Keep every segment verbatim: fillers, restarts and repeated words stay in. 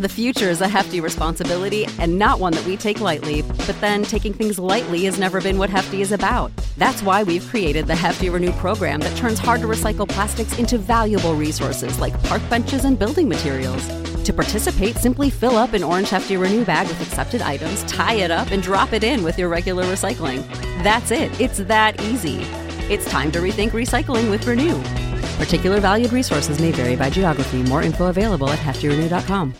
The future is a hefty responsibility and not one that we take lightly, but then taking things lightly has never been what Hefty is about. That's why we've created the Hefty Renew program that turns hard-to-recycle plastics into valuable resources like park benches and building materials. To participate, simply fill up an orange Hefty Renew bag with accepted items, tie it up, and drop it in with your regular recycling. That's it. It's that easy. It's time to rethink recycling with Renew. Particular valued resources may vary by geography. More info available at hefty renew dot com.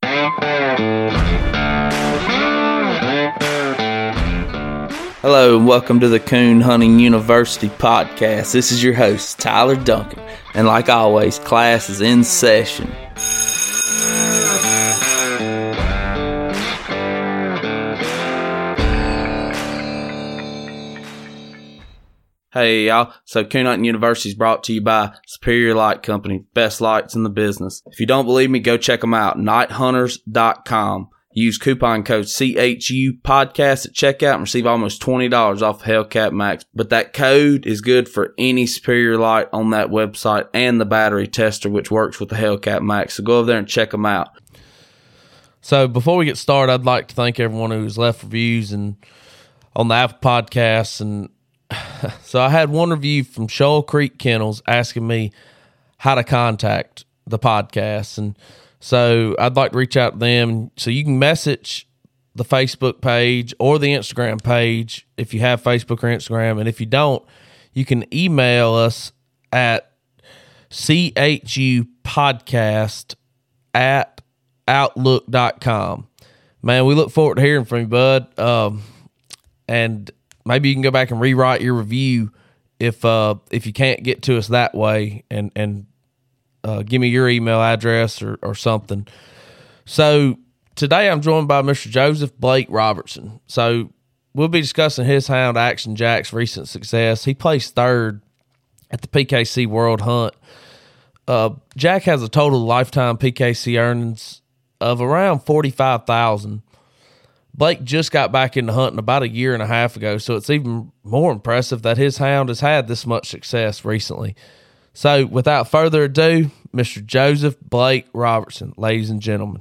Hello and welcome to the Coon Hunting University podcast. This is your host, Tyler Duncan, and like always, class is in session. Hey y'all, so Coon Hunting University is brought to you by Superior Light Company, best lights in the business. If you don't believe me, go check them out, night hunters dot com. Use coupon code C H U podcast at checkout and receive almost twenty dollars off Hellcat Max. But that code is good for any Superior Light on that website and the battery tester, which works with the Hellcat Max. So go over there and check them out. So before we get started, I'd like to thank everyone who's left reviews and on the Apple Podcasts. And so I had one review from Shoal Creek Kennels asking me how to contact the podcast. And so I'd like to reach out to them. So you can message the Facebook page or the Instagram page if you have Facebook or Instagram. And if you don't, you can email us at C H U podcast at outlook dot com. Man, we look forward to hearing from you, bud. Um, and maybe you can go back and rewrite your review if uh, if you can't get to us that way, and and uh, give me your email address or, or something. So today I'm joined by Mister Joseph Blake Robertson. So we'll be discussing his hound Action Jack's recent success. He placed third at the P K C World Hunt. Uh, Jack has a total lifetime P K C earnings of around forty-five thousand dollars. Blake just got back into hunting about a year and a half ago, so it's even more impressive that his hound has had this much success recently. So without further ado, Mister Joseph Blake Robertson, ladies and gentlemen.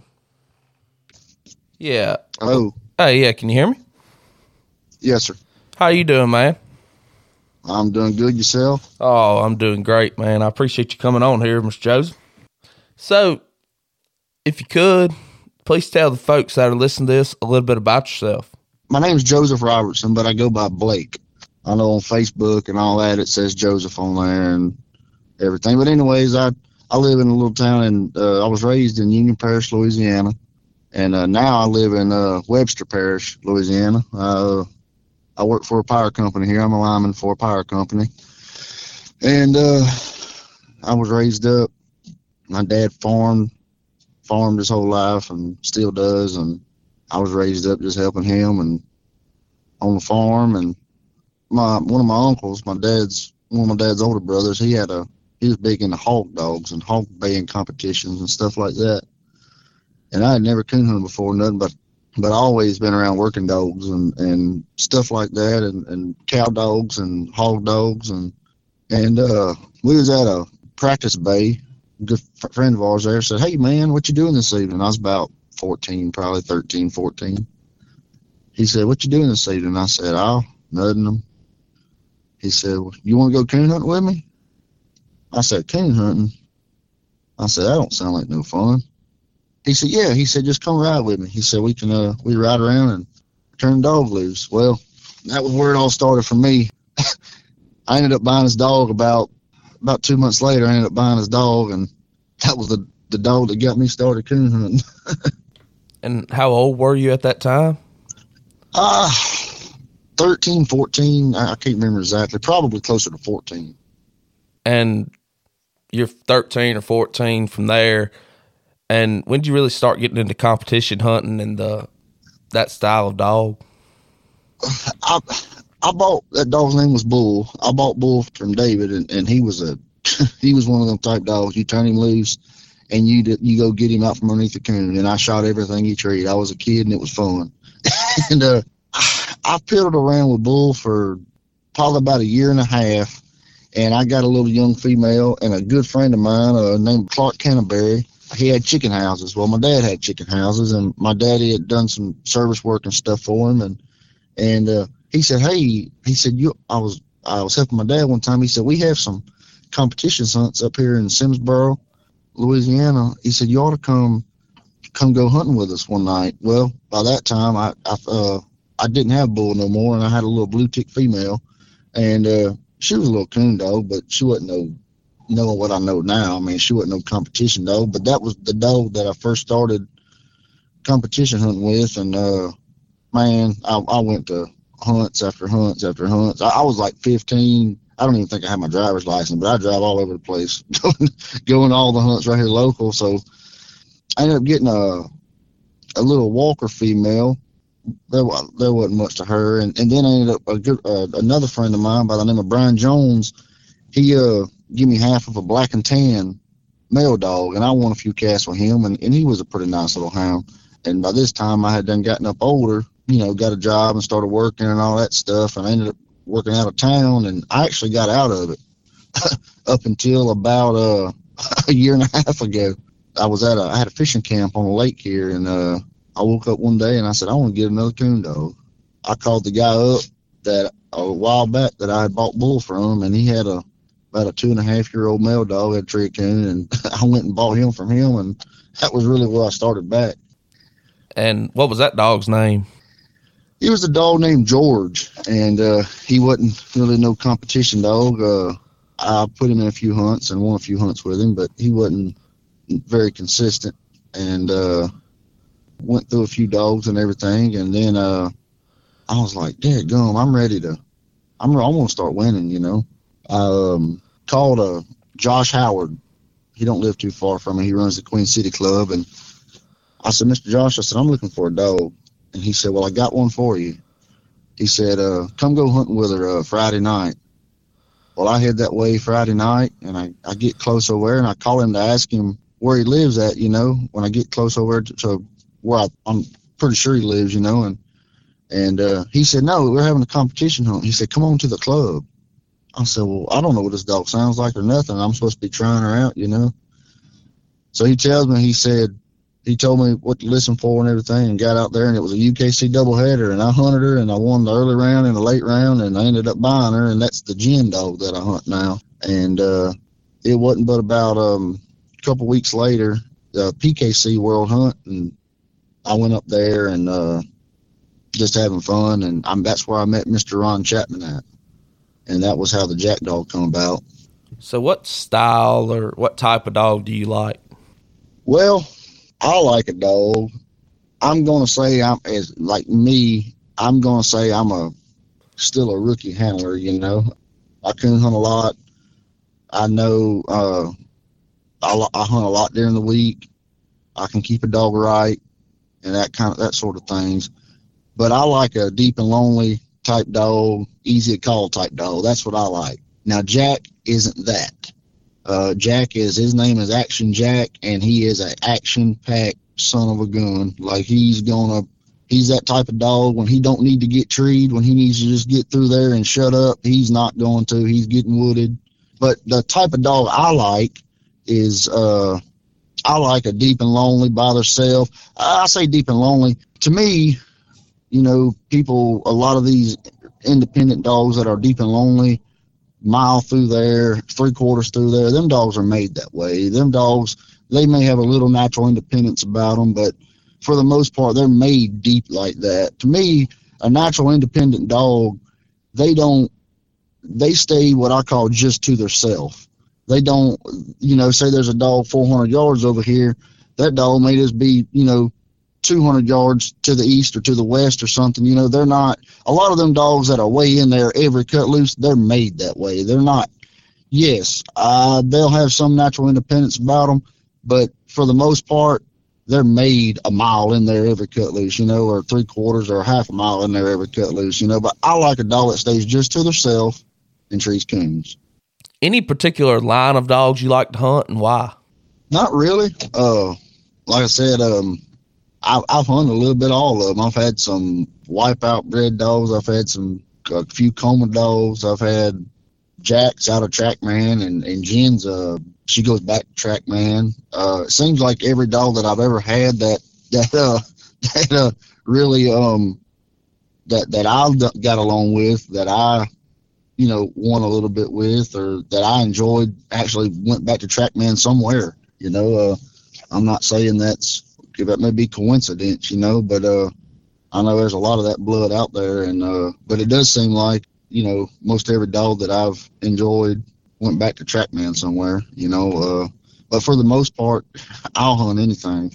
Yeah. Hello. Hey, yeah, can you hear me? Yes, sir. How you doing, man? I'm doing good. Yourself? Oh, I'm doing great, man. I appreciate you coming on here, Mister Joseph. So, if you could, please tell the folks that are listening to this a little bit about yourself. My name is Joseph Robertson, but I go by Blake. I know on Facebook and all that it says Joseph on there and everything. But anyways, I, I live in a little town, and uh, I was raised in Union Parish, Louisiana. And uh, now I live in uh, Webster Parish, Louisiana. Uh, I work for a power company here. I'm a lineman for a power company. And uh, I was raised up. My dad farmed. farmed his whole life and still does, and I was raised up just helping him and on the farm. And my one of my uncles, my dad's one of my dad's older brothers, he had a he was big into hog dogs and hog baying competitions and stuff like that. And I had never coon hunted before, nothing but but I always been around working dogs and, and stuff like that, and, and cow dogs and hog dogs, and and uh we was at a practice bay. A good friend of ours there said, "Hey man, what you doing this evening?" I was about fourteen, probably thirteen, fourteen. He said, "What you doing this evening?" I said, "Oh, nothing." He said, well, "You want to go coon hunting with me?" I said, "Coon hunting?" I said, "That don't sound like no fun." He said, "Yeah." He said, "Just come ride with me." He said, "We can uh we ride around and turn the dog loose." Well, that was where it all started for me. I ended up buying his dog about About two months later. I ended up buying his dog, and that was the, the dog that got me started coon hunting. And how old were you at that time? Ah, uh, thirteen, fourteen. I, I can't remember exactly. Probably closer to fourteen. And you're thirteen or fourteen from there. And when did you really start getting into competition hunting and the that style of dog? I I bought that dog's name was Bull. I bought Bull from David, and, and he was a he was one of them type dogs. You turn him loose, and you you go get him out from underneath the coon. And I shot everything he treated. I was a kid, and it was fun. and uh, I, I piddled around with Bull for probably about a year and a half, and I got a little young female, and a good friend of mine uh, named Clark Canterbury. he had chicken houses. Well, my dad had chicken houses, and my daddy had done some service work and stuff for him. And and uh, he said, hey, he said, you. I was I was helping my dad one time. He said, we have some competition hunts up here in Simsboro, Louisiana. He said, you ought to come come go hunting with us one night. Well, by that time, I I, uh, I didn't have bull no more, and I had a little blue tick female, and uh, she was a little coon dog, but she wasn't no knowing what I know now. I mean, she wasn't no competition dog, but that was the dog that I first started competition hunting with. And uh, man, I, I went to hunts after hunts after hunts. I, I was like fifteen. I don't even think I had my driver's license, but I drive all over the place, going to all the hunts right here local. So I ended up getting a a little Walker female. There, there wasn't much to her, and, and then I ended up a good uh, another friend of mine by the name of Brian Jones. He uh give me half of a black and tan male dog, and I won a few casts with him, and, and he was a pretty nice little hound. And by this time I had done gotten up older, you know, got a job and started working and all that stuff, and I ended up working out of town, and I actually got out of it up until about uh, a year and a half ago. I was at a I had a fishing camp on a lake here, and uh, I woke up one day and I said, I want to get another coon dog. I called the guy up that a while back that I had bought bull from, and he had a about a two and a half year old male dog, had tree coon, and I went and bought him from him, and that was really where I started back. And what was that dog's name? He was a dog named George, and uh, he wasn't really no competition dog. Uh, I put him in a few hunts and won a few hunts with him, but he wasn't very consistent, and uh, went through a few dogs and everything, and then uh, I was like, dadgum, I'm ready to, I'm, I'm going to start winning, you know. I um, called uh, Josh Howard. He don't live too far from me. He runs the Queen City Club. And I said, Mister Josh, I said, I'm looking for a dog. And he said, well, I got one for you. He said, uh, come go hunting with her uh, Friday night. Well, I head that way Friday night, and I, I get close over there, and I call him to ask him where he lives at, you know, when I get close over to, to where I, I'm pretty sure he lives, you know. And, and uh, he said, no, we're having a competition hunt. He said, come on to the club. I said, well, I don't know what this dog sounds like or nothing. I'm supposed to be trying her out, you know. So he tells me, he said, he told me what to listen for and everything, and got out there, and it was a U K C doubleheader, and I hunted her, and I won the early round and the late round, and I ended up buying her, and that's the gin dog that I hunt now. And uh, it wasn't but about um, a couple weeks later, the P K C World Hunt, and I went up there and uh, just having fun, and I'm, that's where I met Mister Ron Chapman at. And that was how the Jack dog come about. So what style or what type of dog do you like? Well, I like a dog. I'm going to say, I'm as like me, I'm going to say I'm a still a rookie handler, you know. I coon hunt a lot. I know uh, I, I hunt a lot during the week. I can keep a dog right and that kind of, that sort of things. But I like a deep and lonely type dog, easy to call type dog. That's what I like. Now, Jack isn't that. Uh, Jack is, his name is Action Jack, and he is an action-packed son of a gun. Like, he's gonna, he's that type of dog. When he don't need to get treed, when he needs to just get through there and shut up, he's not going to. He's getting wooded. But the type of dog I like is, uh, I like a deep and lonely by themselves. I say deep and lonely. To me, you know, people, a lot of these independent dogs that are deep and lonely, mile through there, three quarters through there, them dogs are made that way. Them dogs, they may have a little natural independence about them, but for the most part, they're made deep like that. To me, a natural independent dog, they don't, they stay what I call just to theirself. They don't, you know, say there's a dog four hundred yards over here, that dog may just be, you know, two hundred yards to the east or to the west or something. You know, they're not, a lot of them dogs that are way in there every cut loose, they're made that way. They're not, yes, uh, they'll have some natural independence about them, but for the most part, they're made a mile in there every cut loose, you know, or three quarters or half a mile in there every cut loose, you know. But I like a dog that stays just to themselves and trees coons. Any particular line of dogs you like to hunt and why? Not really. Uh, like I said, um, I've, I've hunted a little bit of all of them. I've had some wipeout bred dogs. I've had some, a few coma dogs. I've had Jack's out of TrackMan, and and Jen's uh she goes back to TrackMan. Uh, it seems like every dog that I've ever had that that uh that uh really um that that I got along with, that I you know won a little bit with, or that I enjoyed, actually went back to TrackMan somewhere. You know, uh, I'm not saying that's that may be coincidence, you know, but uh, I know there's a lot of that blood out there, and uh, but it does seem like, you know, most every dog that I've enjoyed went back to TrackMan somewhere, you know. Uh, but for the most part, I'll hunt anything.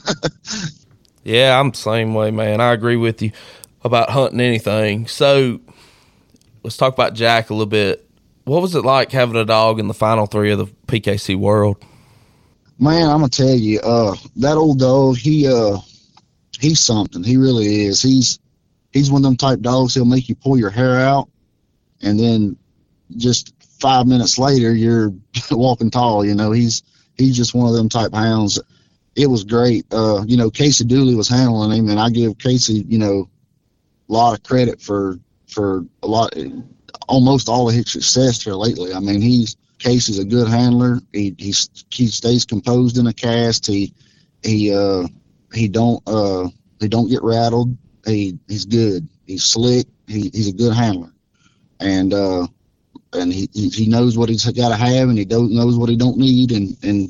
Yeah, I'm the same way, man. I agree with you about hunting anything. So let's talk about Jack a little bit. What was it like having a dog in the final three of the P K C World? Man, I'm gonna tell you, uh, that old dog, he uh, he's something. He really is. He's he's one of them type dogs. He'll make you pull your hair out, and then just five minutes later, you're walking tall. You know, he's he's just one of them type hounds. It was great. Uh, you know, Casey Dooley was handling him, and I give Casey, you know, a lot of credit for for a lot, almost all of his success here lately. I mean, he's Casey's a good handler. He he he stays composed in a cast. He he uh he don't uh he don't get rattled. He he's good. He's slick. He he's a good handler, and uh and he he, he knows what he's got to have, and he don't knows what he don't need. And and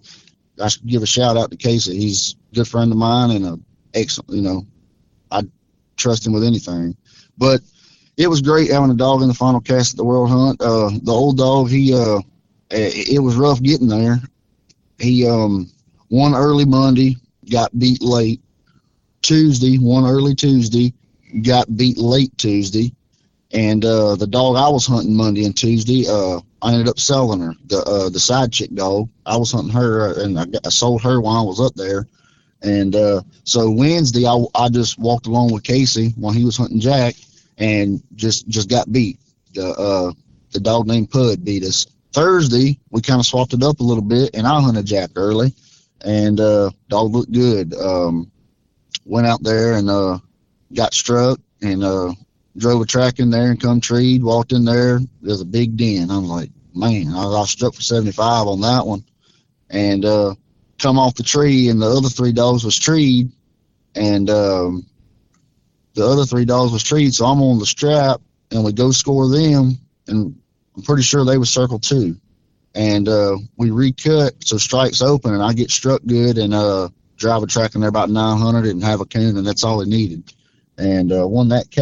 I should give a shout out to Casey. He's a good friend of mine, and a excellent. You know, I trust him with anything. But it was great having a dog in the final cast at the World Hunt. Uh, the old dog, he uh, it, it was rough getting there. He um won early Monday, got beat late. Tuesday, won early Tuesday, got beat late Tuesday, and uh, the dog I was hunting Monday and Tuesday, uh, I ended up selling her. The uh, the side chick dog, I was hunting her, and I, got, I sold her while I was up there. And uh, so Wednesday, I, I just walked along with Casey while he was hunting Jack, and just just got beat. The uh, the dog named Pud beat us. Thursday, we kind of swapped it up a little bit, and I hunted Jack early, and uh, dog looked good. Um, went out there and uh, got struck, and uh, drove a track in there and come treed, walked in there. There's a big den. I'm like, man, I, I struck for seventy-five on that one, and uh, come off the tree, and the other three dogs was treed, and um, the other three dogs was treed, so I'm on the strap, and we go score them, and I'm pretty sure they was circle two, and uh, we recut, so strike's open, and I get struck good, and uh, drive a track in there about nine hundred and have a coon, and that's all it needed, and uh, won that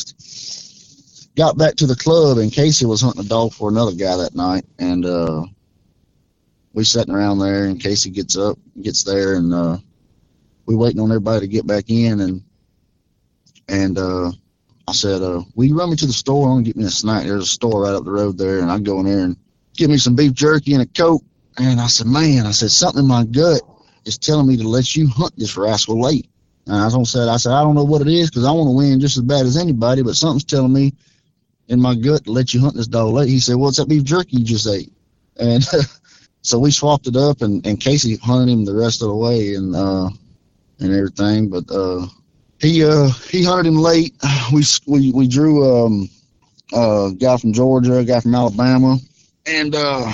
cast. Got back to the club, and Casey was hunting a dog for another guy that night, and uh, we sitting around there, and Casey gets up, gets there, and uh, we waiting on everybody to get back in, and and uh, I said, uh, will you run me to the store? I'm gonna get me a snack. There's a store right up the road there, and I go in there and get me some beef jerky and a Coke. And I said, man, I said, something in my gut is telling me to let you hunt this rascal late. And I don't said, I said, I don't know what it is, because I want to win just as bad as anybody, but something's telling me in my gut to let you hunt this dog late. He said, well, it's that beef jerky you just ate. And so we swapped it up, and, and Casey hunted him the rest of the way, and uh, and everything. But uh, he uh, he hunted him late. We we we drew um, a guy from Georgia, a guy from Alabama, and uh,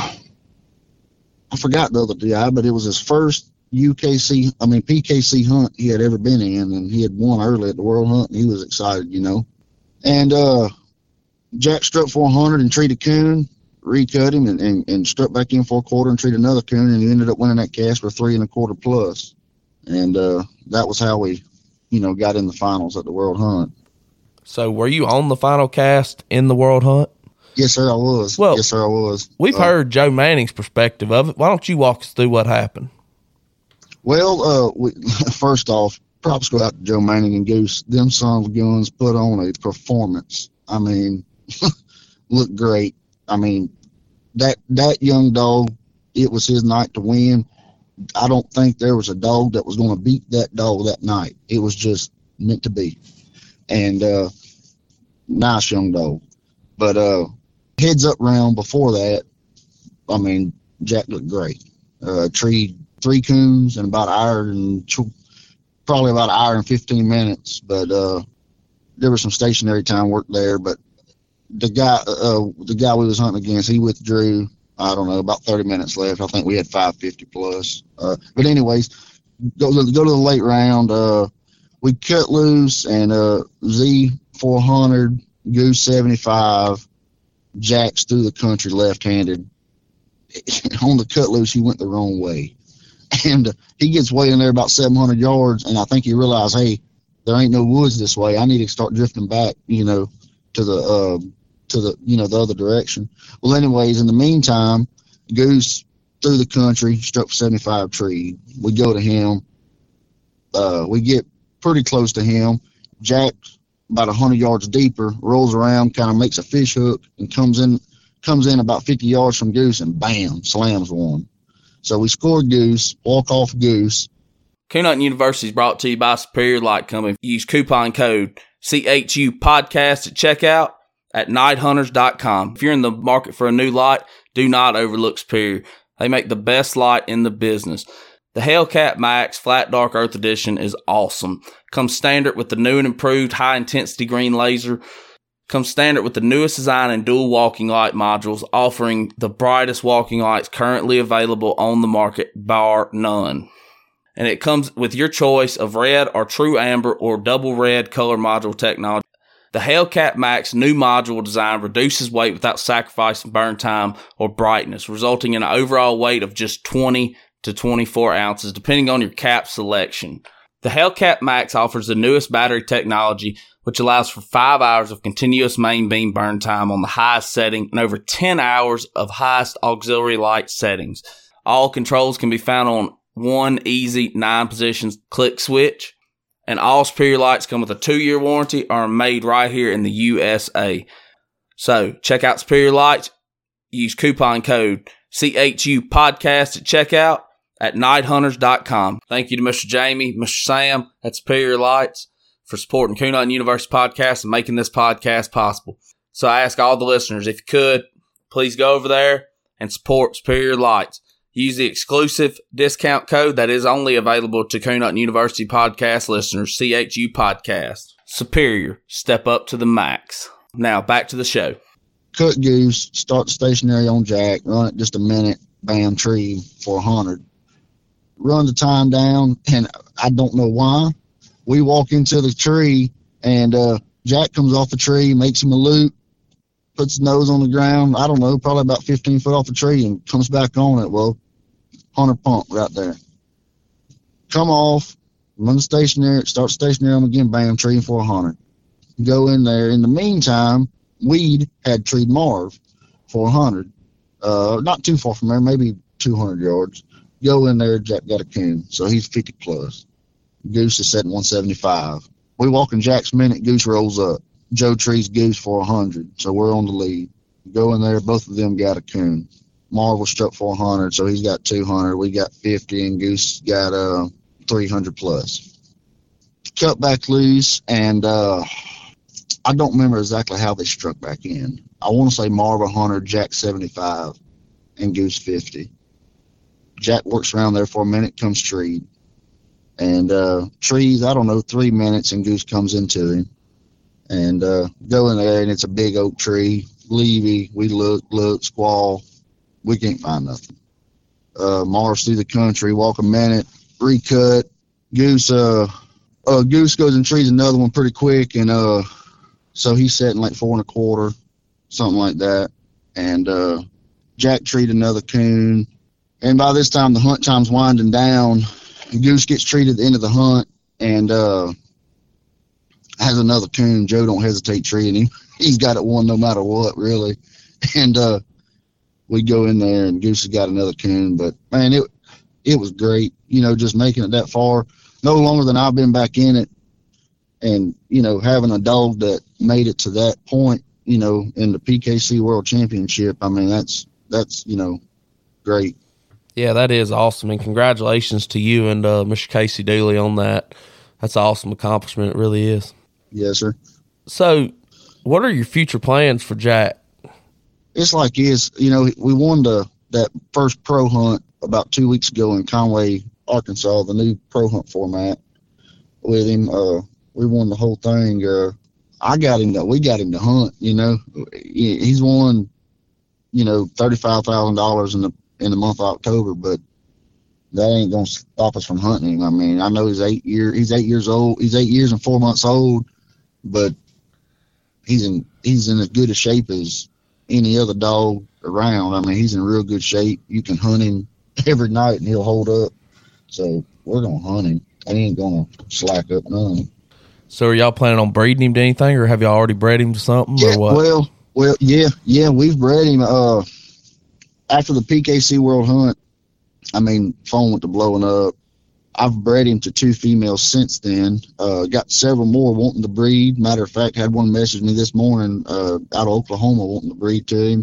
I forgot the other guy, but it was his first U K C, I mean P K C hunt he had ever been in, and he had won early at the World Hunt, and he was excited, you know. And uh, Jack struck for one hundred and treated a coon, recut him, and, and, and struck back in for a quarter and treated another coon, and he ended up winning that cast for three and a quarter plus. And uh, that was how we, you know, got in the finals at the World Hunt. So were you on the final cast in the World Hunt? Yes, sir, I was. Well, yes, sir, I was. We've uh, heard Joe Manning's perspective of it. Why don't you walk us through what happened? Well, uh, we, first off, props go out to Joe Manning and Goose. Them sons of guns put on a performance. I mean, looked great. I mean, that that young dog, it was his night to win. I don't think there was a dog that was going to beat that dog that night. It was just meant to be. And uh, nice young dog. But uh, heads up round before that, I mean, Jack looked great. Uh, treed three coons in about an hour and probably about an hour and fifteen minutes. But uh, there was some stationary time work there. But the guy, uh, the guy we was hunting against, he withdrew. I don't know, about thirty minutes left. I think we had five fifty plus. Uh, but anyways, go to, go to the late round. Uh, we cut loose and uh, Z four hundred, Goose seventy-five, Jacks through the country left-handed. On the cut loose, he went the wrong way. And uh, he gets way in there about seven hundred yards, and I think he realized, hey, there ain't no woods this way. I need to start drifting back, you know, to the uh, to the you know the other direction. Well, anyways, in the meantime, Goose through the country, struck for seventy-five tree. We go to him. Uh, we get pretty close to him. Jack, about one hundred yards deeper, rolls around, kind of makes a fish hook, and comes in comes in about fifty yards from Goose, and bam, slams one. So we scored Goose, walk off Goose. Coon Hunting University is brought to you by Superior Light Company. Use coupon code C H U podcast at checkout at night hunters dot com. If you're in the market for a new light, do not overlook Superior. They make the best light in the business. The Hellcat Max Flat Dark Earth Edition is awesome. Comes standard with the new and improved high-intensity green laser. Comes standard with the newest design and dual walking light modules, offering the brightest walking lights currently available on the market, bar none. And it comes with your choice of red or true amber or double red color module technology. The Hellcat Max new module design reduces weight without sacrificing burn time or brightness, resulting in an overall weight of just twenty to twenty-four ounces, depending on your cap selection. The Hellcat Max offers the newest battery technology, which allows for five hours of continuous main beam burn time on the highest setting and over ten hours of highest auxiliary light settings. All controls can be found on one easy nine positions click switch, and all Superior lights come with a two-year warranty or are made right here in the U S A. So check out Superior Lights. Use coupon code C H U podcast at checkout at night hunters dot com. Thank you to Mister Jamie, Mister Sam at Superior Lights for supporting Coon Hunting University podcast and making this podcast possible. So I ask all the listeners, if you could, please go over there and support Superior Lights. Use the exclusive discount code that is only available to Coon Hunting University podcast listeners, C H U podcast. Superior, step up to the max. Now back to the show. Cut Goose, start stationary on Jack, run it just a minute, bam, tree for one hundred. Run the time down, and I don't know why. We walk into the tree, and uh, Jack comes off the tree, makes him a loop, puts his nose on the ground, I don't know, probably about fifteen foot off the tree, and comes back on it. Well, one hundred pump right there. Come off, run stationary, start stationary on again, bam, tree for one hundred. Go in there. In the meantime, Weed had treed Marv for one hundred. Uh, not too far from there, maybe two hundred yards. Go in there, Jack got a coon, so he's fifty plus. Goose is setting one seventy-five. We walk in Jack's minute, Goose rolls up. Joe trees Goose for one hundred, so we're on the lead. Go in there, both of them got a coon. Marv was struck for one hundred, so he's got two hundred. We got fifty, and Goose got uh, three hundred plus. Cut back loose, and uh, I don't remember exactly how they struck back in. I want to say Marv one hundred, Jack seventy-five, and Goose fifty. Jack works around there for a minute, comes treed. And uh, trees, I don't know, three minutes, and Goose comes into him. And uh, go in there, and it's a big oak tree. Levy, we look, look, squall. We can't find nothing. Uh, Marv's through the country, walk a minute, recut. Goose, uh, uh, Goose goes and trees another one pretty quick, and uh, so he's setting like four and a quarter, something like that. And uh, Jack treed another coon. And by this time, the hunt time's winding down. Goose gets treated at the end of the hunt, and uh, has another coon. Joe don't hesitate treating him. He's got it one no matter what, really. And uh, we go in there, and Goose has got another coon. But, man, it it was great, you know, just making it that far. No longer than I've been back in it. And, you know, having a dog that made it to that point, you know, in the P K C World Championship, I mean, that's, that's you know, great. Yeah, that is awesome, and congratulations to you and uh, Mister Casey Dooley on that. That's an awesome accomplishment. It really is. Yes, sir. So, what are your future plans for Jack? It's like is you know we won the that first pro hunt about two weeks ago in Conway, Arkansas, the new pro hunt format with him. Uh, we won the whole thing. Uh, I got him to, we got him to hunt, you know. He's won, you know, thirty-five thousand dollars in the, in the month of October, but that ain't going to stop us from hunting him. I mean, I know he's eight year, he's eight years old. He's eight years and four months old, but he's in, he's in as good a shape as any other dog around. I mean, he's in real good shape. You can hunt him every night and he'll hold up. So we're going to hunt him. He ain't going to slack up none. So are y'all planning on breeding him to anything, or have y'all already bred him to something, yeah, or what? Well, well, yeah, yeah, we've bred him. Uh, after the P K C World Hunt, I mean, phone went to blowing up. I've bred him to two females since then. Uh, got several more wanting to breed. Matter of fact, had one message me this morning uh, out of Oklahoma wanting to breed to him.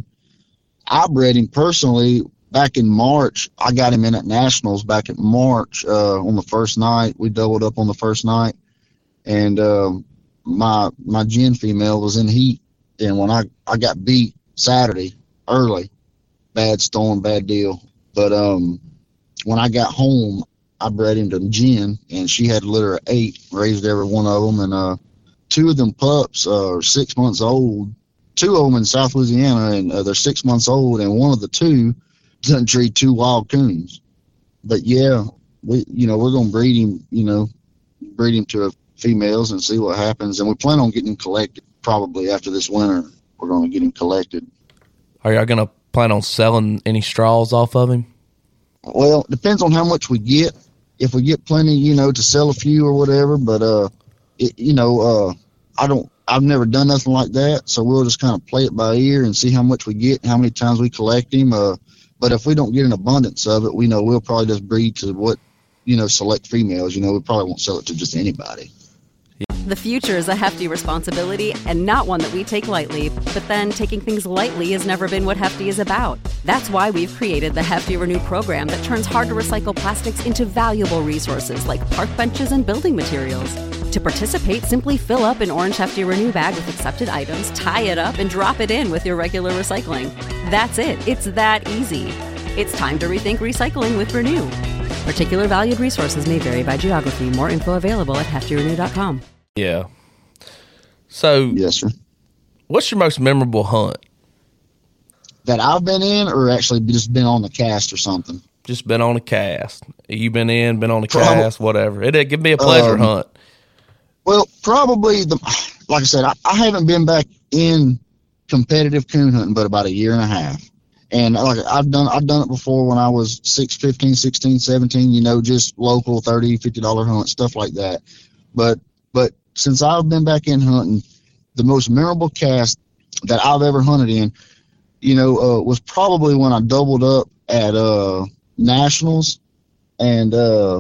I bred him personally back in March. I got him in at Nationals back in March uh, on the first night. We doubled up on the first night. And um, my my gin female was in heat. And when I, I got beat Saturday early, bad storm, bad deal. But um, when I got home, I bred him to gin, and she had a litter of eight, raised every one of them. And uh, two of them pups are six months old. Two of them in South Louisiana, and uh, they're six months old. And one of the two doesn't treat two wild coons. But yeah, we you know we're gonna breed him, you know, breed him to a females and see what happens. And we plan on getting him collected probably after this winter. We're gonna get him collected. Are y'all gonna plan on selling any straws off of him? Well, it depends on how much we get. If we get plenty, you know, to sell a few or whatever. But uh, it, you know, uh, I don't. I've never done nothing like that, so we'll just kind of play it by ear and see how much we get, how many times we collect him. Uh, but if we don't get an abundance of it, we know we'll probably just breed to what, you know, select females. You know, we probably won't sell it to just anybody. The future is a hefty responsibility and not one that we take lightly. But then taking things lightly has never been what Hefty is about. That's why we've created the Hefty Renew program that turns hard-to-recycle plastics into valuable resources like park benches and building materials. To participate, simply fill up an orange Hefty Renew bag with accepted items, tie it up, and drop it in with your regular recycling. That's it. It's that easy. It's time to rethink recycling with Renew. Particular valued resources may vary by geography. More info available at hefty renew dot com. Yeah. So, yes, sir. What's your most memorable hunt? That I've been in, or actually just been on the cast or something? Just been on a cast. You been in, been on a Probably, cast, whatever. It could be a pleasure um, hunt. Well, probably the, like I said, I, I haven't been back in competitive coon hunting but about a year and a half. And like I've done, I've done it before when I was six, fifteen, sixteen, seventeen, you know, just local thirty, fifty dollar hunts, stuff like that. But, but since I've been back in hunting, the most memorable cast that I've ever hunted in, you know, uh, was probably when I doubled up at uh, Nationals, and uh,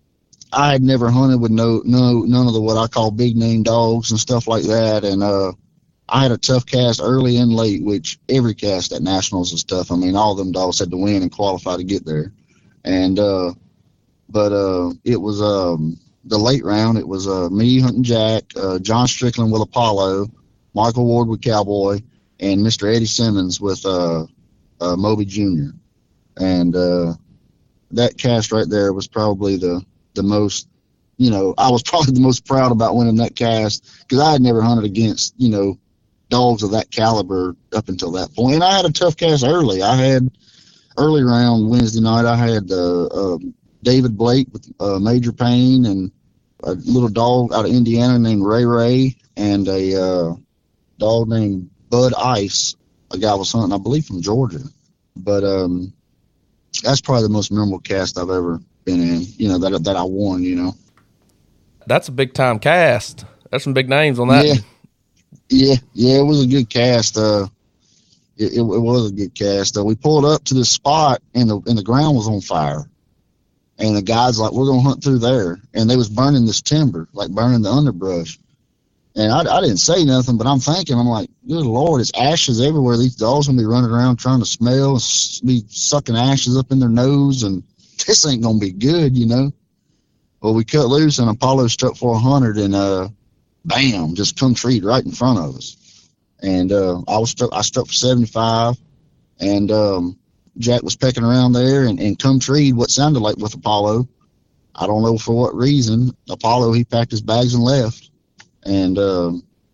I had never hunted with no, no, none of the what I call big name dogs and stuff like that. And uh, I had a tough cast early and late, which every cast at Nationals is tough. I mean, all of them dogs had to win and qualify to get there. And uh, but uh, it was um, the late round. It was uh, me hunting Jack, uh, John Strickland with Apollo, Michael Ward with Cowboy, and Mister Eddie Simmons with uh, uh, Moby Junior And uh, that cast right there was probably the, the most, you know, I was probably the most proud about winning that cast because I had never hunted against, you know, dogs of that caliber up until that point. And I had a tough cast early. I had early round Wednesday night, I had uh, uh, David Blake with uh, Major Payne and a little dog out of Indiana named Ray Ray and a uh, dog named Bud Ice, a guy was hunting, I believe, from Georgia. But um, that's probably the most memorable cast I've ever been in, you know, that that I won, you know. That's a big-time cast. There's some big names on that. Yeah, yeah, yeah, it was a good cast. Uh, it, it, it was a good cast. Uh, we pulled up to this spot, and the and the ground was on fire. And the guys like, we're going to hunt through there. And they was burning this timber, like burning the underbrush. And I, I didn't say nothing, but I'm thinking, I'm like, good Lord, it's ashes everywhere. These dogs going to be running around trying to smell and be sucking ashes up in their nose. And this ain't going to be good, you know. Well, we cut loose, and Apollo struck for one hundred, and uh, bam, just come treed right in front of us. And uh, I was struck, I struck for seventy-five, and um, Jack was pecking around there and, and come treed what sounded like with Apollo. I don't know for what reason. Apollo, he packed his bags and left. And uh,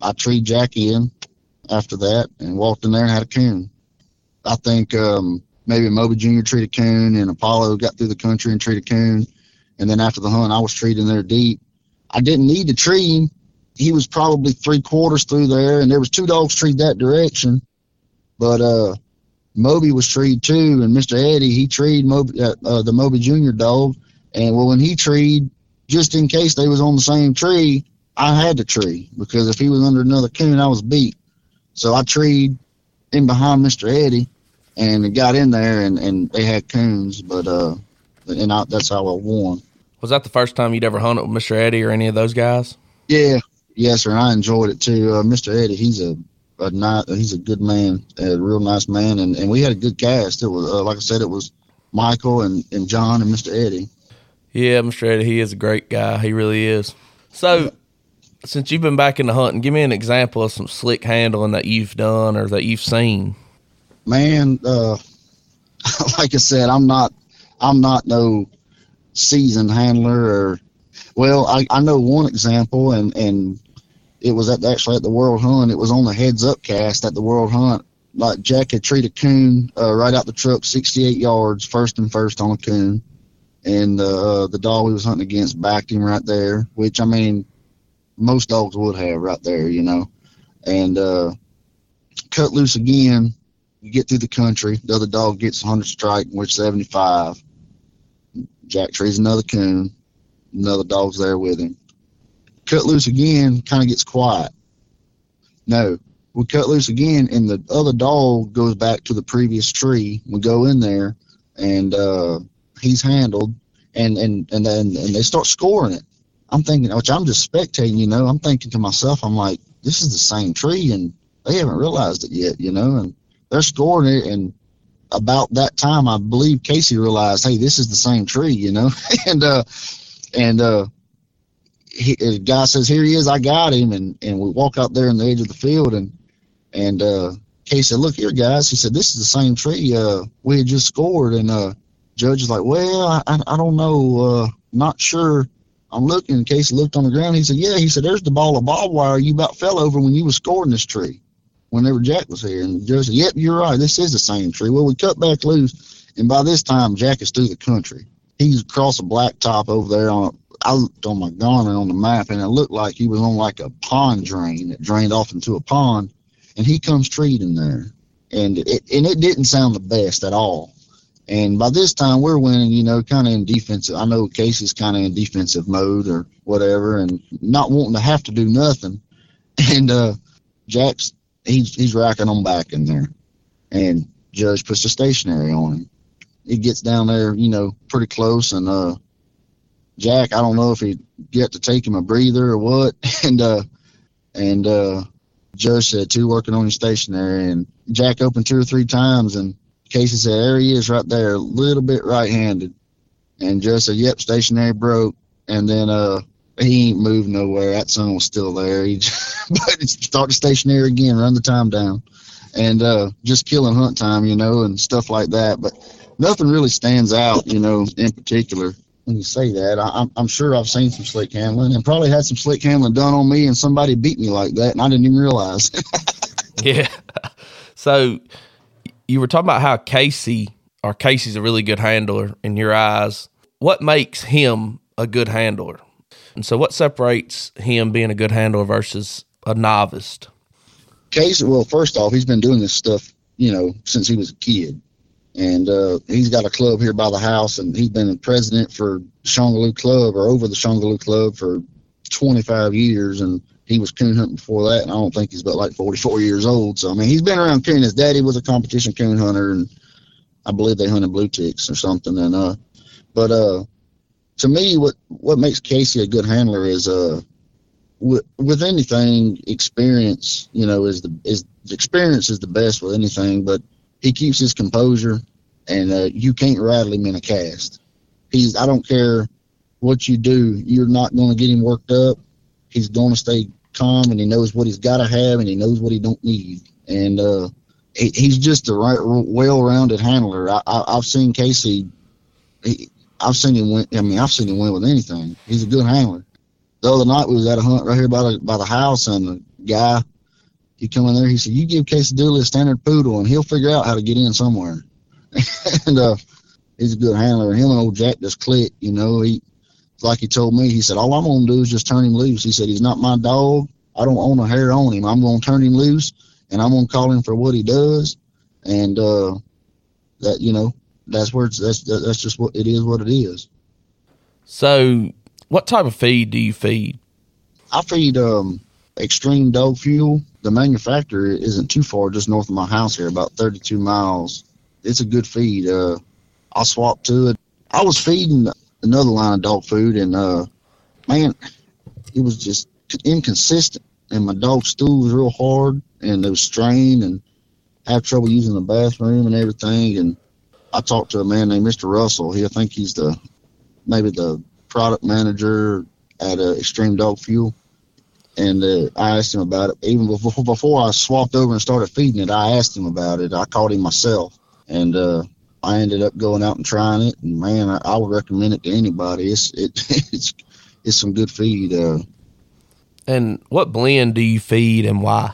I treed Jack in after that and walked in there and had a coon. I think um, maybe Moby Junior treed a coon, and Apollo got through the country and treed a coon. And then after the hunt, I was treating there deep. I didn't need to tree him. He was probably three quarters through there, and there was two dogs treed that direction. But uh, Moby was treed too, and Mister Eddie, he treed Moby, uh, uh, the Moby Junior dog. And well, when he treed, just in case they was on the same tree, I had to tree, because if he was under another coon, I was beat. So I treed in behind Mister Eddie, and got in there, and, and they had coons, but uh, and I, that's how I won. Was that the first time you'd ever hunted with Mister Eddie or any of those guys? Yeah, yes, sir. I enjoyed it too. Uh, Mister Eddie, he's a, a not, he's a good man, a real nice man, and, and we had a good cast. It was uh, like I said, it was Michael and, and John and Mister Eddie. Yeah, Mister Eddie, he is a great guy. He really is. So, since you've been back in the hunting, give me an example of some slick handling that you've done or that you've seen. Man, uh, like I said, I'm not, I'm not no seasoned handler, or, well, I, I know one example, and, and it was at actually at the World Hunt. It was on the heads up cast at the World Hunt. Like Jack had treated a coon uh, right out the truck, sixty-eight yards, first and first on a coon, and uh, the dog we was hunting against backed him right there, which I mean, most dogs would have right there, you know, and uh, cut loose again. You get through the country, the other dog gets one hundred strike, which seventy-five. Jack trees another coon, another dog's there with him. Cut loose again, kind of gets quiet. No, we cut loose again, and the other dog goes back to the previous tree. We go in there, and uh, he's handled, and and and then and they start scoring it. I'm thinking, which I'm just spectating, you know. I'm thinking to myself, I'm like, this is the same tree, and they haven't realized it yet, you know. And they're scoring it, and about that time, I believe Casey realized, hey, this is the same tree, you know. and uh, and uh, he, the guy says, here he is, I got him, and and we walk out there in the edge of the field, and and uh, Casey said, look here, guys. He said, this is the same tree uh, we had just scored, and uh, Judge is like, well, I I don't know, uh, not sure. I'm looking, and Casey looked on the ground. He said, yeah. He said, there's the ball of barbed wire you about fell over when you was scoring this tree, whenever Jack was here. And the judge said, yep, you're right. This is the same tree. Well, we cut back loose, and by this time, Jack is through the country. He's across a blacktop over there. On a, I looked on my Garmin on the map, and it looked like he was on like a pond drain that drained off into a pond, and he comes treating there. And it, and it didn't sound the best at all. And by this time, we're winning, you know, kind of in defensive. I know Casey's kind of in defensive mode or whatever, and not wanting to have to do nothing. And uh, Jack's, he's, he's racking them back in there. And Judge puts the stationary on him. He gets down there, you know, pretty close. And uh, Jack, I don't know if he get to take him a breather or what. And uh, and uh, Judge said, two working on your stationary. And Jack opened two or three times, and Casey said, there he is right there, a little bit right-handed. And Judge said, yep, stationary broke. And then uh, he ain't moved nowhere. That son was still there. He just, but start the stationary again, run the time down. And uh, just killing hunt time, you know, and stuff like that. But nothing really stands out, you know, in particular. When you say that, I, I'm, I'm sure I've seen some slick handling and probably had some slick handling done on me, and somebody beat me like that, and I didn't even realize. Yeah. So you were talking about how Casey, or Casey's a really good handler in your eyes. What makes him a good handler? And so what separates him being a good handler versus a novice? Casey, well, first off, he's been doing this stuff, you know, since he was a kid. And uh, he's got a club here by the house, and he's been the president for Shongaloo Club, or over the Shongaloo Club, for twenty-five years. And he was coon hunting before that, and I don't think he's but like forty-four years old. So, I mean, he's been around coon. His daddy was a competition coon hunter, and I believe they hunted blue ticks or something. And uh, But uh, to me, what, what makes Casey a good handler is, uh, with, with anything, experience, you know, is the is experience is the best with anything, but he keeps his composure, and uh, you can't rattle him in a cast. He's, I don't care what you do, you're not going to get him worked up. He's going to stay calm, and he knows what he's got to have, and he knows what he don't need. And uh, he, he's just a right, well-rounded handler. I, I, I've seen Casey. He, I've seen him win. I mean, I've seen him win with anything. He's a good handler. The other night we was at a hunt right here by the by the house, and the guy. He come in there. He said, "You give Casey Dooley a standard poodle, and he'll figure out how to get in somewhere." and uh, he's a good handler. Him and old Jack just click. You know, he like he told me. He said, "All I'm gonna do is just turn him loose." He said, "He's not my dog. I don't own a hair on him. I'm gonna turn him loose, and I'm gonna call him for what he does." And uh, that you know, that's where it's, that's that's just what it is. What it is. So, what type of feed do you feed? I feed um, Extreme Dog Fuel. The manufacturer isn't too far, just north of my house here, about thirty-two miles. It's a good feed. Uh, I'll swap to it. I was feeding another line of dog food, and uh, man, it was just inconsistent. And my dog's stool was real hard, and it was strained, and I had trouble using the bathroom and everything. And I talked to a man named Mister Russell. He, I think he's the maybe the product manager at uh, Extreme Dog Fuel. And uh, I asked him about it. Even before, before I swapped over and started feeding it, I asked him about it. I called him myself. And uh, I ended up going out and trying it. And, man, I, I would recommend it to anybody. It's it, it's it's some good feed. Uh, and what blend do you feed and why?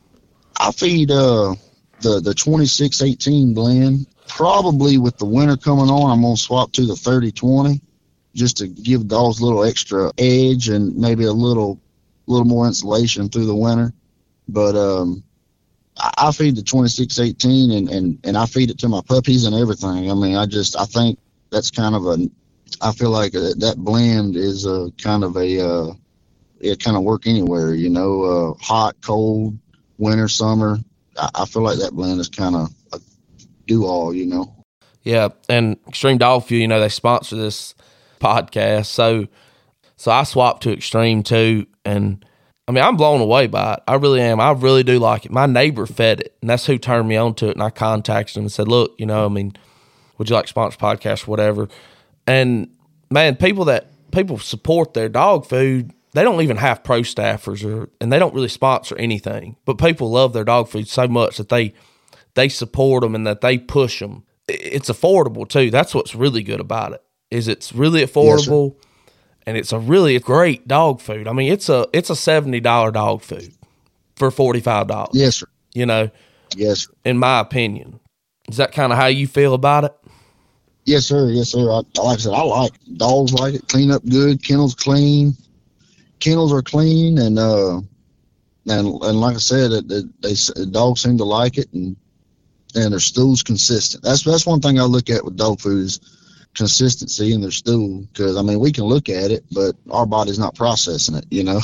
I feed uh, the, the twenty-six eighteen blend. Probably with the winter coming on, I'm going to swap to the thirty twenty just to give dogs a little extra edge and maybe a little little more insulation through the winter. But um, I, I feed the twenty-six eighteen and, and, and I feed it to my puppies and everything. I mean, I just, I think that's kind of a, I feel like that blend is a kind of a, uh, it kind of work anywhere, you know, uh, hot, cold, winter, summer. I, I feel like that blend is kind of a do-all, you know. Yeah, and Extreme Dog Fuel, you know, they sponsor this podcast. So, so I swapped to Extreme too. And I mean, I'm blown away by it. I really am. I really do like it. My neighbor fed it, and that's who turned me on to it. And I contacted him and said, "Look, you know, I mean, would you like to sponsor podcast or whatever?" And man, people that people support their dog food, they don't even have pro staffers or, and they don't really sponsor anything. But people love their dog food so much that they they support them and that they push them. It's affordable too. That's what's really good about it. Is it's really affordable. Yes, and it's a really great dog food. I mean, it's a it's a seventy dollar dog food for forty-five dollars. Yes, sir. You know? Yes, sir. In my opinion. Is that kind of how you feel about it? Yes, sir. Yes, sir. I, like I said, I like it. Dogs like it. Clean up good. Kennels clean. Kennels are clean. And, uh, and, and like I said, it, it, they, the dogs seem to like it. And, and their stool's consistent. That's, that's one thing I look at with dog food is consistency in their stool, because I mean we can look at it, but our body's not processing it. You know,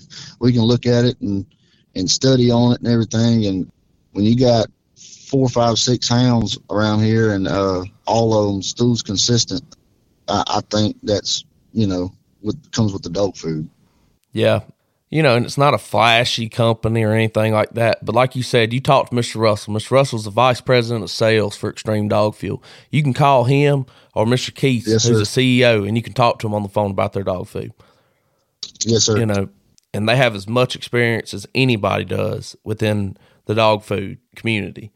we can look at it and and study on it and everything. And when you got four, five, six hounds around here and uh, all of them stool's consistent, I, I think that's you know what comes with the dog food. Yeah. You know, and it's not a flashy company or anything like that. But like you said, you talked to Mister Russell. Mister Russell's the vice president of sales for Extreme Dog Fuel. You can call him or Mister Keith, yes, who's sir. the C E O, and you can talk to him on the phone about their dog food. Yes, sir. You know, and they have as much experience as anybody does within the dog food community.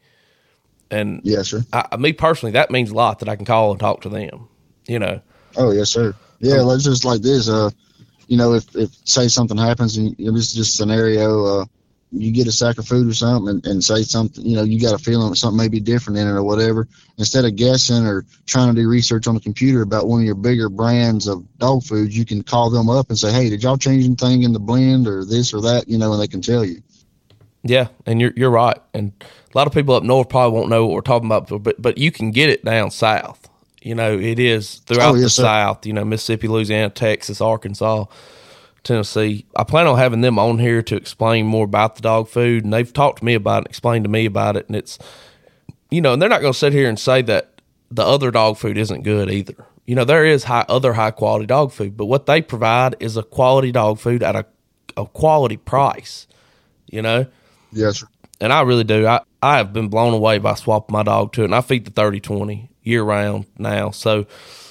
And yes, sir. I, me personally, that means a lot that I can call and talk to them, you know. Oh, yes, sir. Yeah, um, let's just like this. Uh, You know, if, if say something happens and you know, this is just a scenario, uh, you get a sack of food or something and, and say something, you know, you got a feeling that something may be different in it or whatever. Instead of guessing or trying to do research on the computer about one of your bigger brands of dog food, you can call them up and say, "Hey, did y'all change anything in the blend or this or that?" You know, and they can tell you. Yeah, and you're you're right. And a lot of people up north probably won't know what we're talking about, but but you can get it down south. You know, it is throughout oh, yes, the sir. South, you know, Mississippi, Louisiana, Texas, Arkansas, Tennessee. I plan on having them on here to explain more about the dog food, and they've talked to me about it, explained to me about it, and it's, you know, and they're not going to sit here and say that the other dog food isn't good either. You know, there is high, other high-quality dog food, but what they provide is a quality dog food at a, a quality price, you know? Yes, sir. And I really do. I, I have been blown away by swapping my dog to it, and I feed the thirty twenty year-round now. So,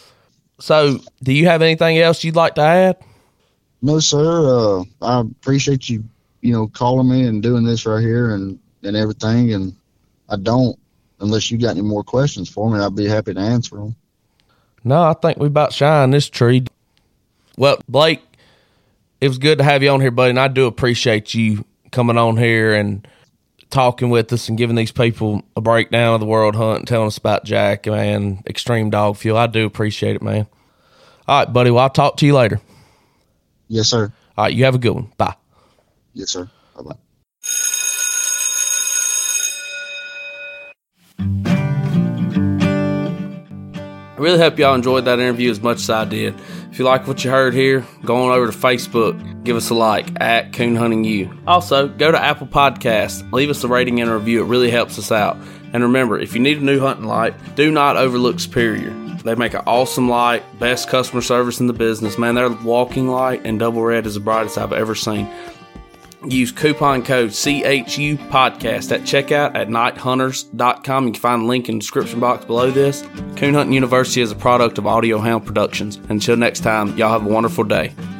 so do you have anything else you'd like to add? No, sir. Uh, I appreciate you, you know, calling me and doing this right here and, and everything. And I don't, unless you got any more questions for me, I'd be happy to answer them. No, I think we about shine this tree. Well, Blake, it was good to have you on here, buddy, and I do appreciate you coming on here and talking with us and giving these people a breakdown of the world hunt and telling us about Jack, man, Extreme Dog Fuel. I do appreciate it, man. All right, buddy. Well, I'll talk to you later. Yes, sir. All right, you have a good one. Bye. Yes, sir. Bye-bye. I really hope y'all enjoyed that interview as much as I did. If you like what you heard here, go on over to Facebook, give us a like at Coon Hunting U. Also, go to Apple Podcasts, leave us a rating and a review. It really helps us out. And remember, if you need a new hunting light, do not overlook Superior. They make an awesome light, best customer service in the business. Man, their walking light and double red is the brightest I've ever seen. Use coupon code C H U podcast at checkout at night hunters dot com. You can find the link in the description box below this. Coon Hunting University is a product of Audio Hound Productions. Until next time, y'all have a wonderful day.